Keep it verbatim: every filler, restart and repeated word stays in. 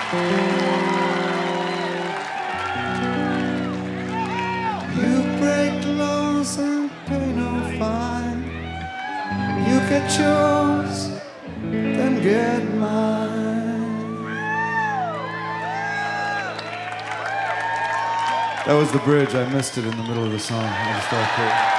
You break laws and pay no fine. You get yours, then get mine. That was the bridge. I missed it in the middle of the song. I just thought, cool.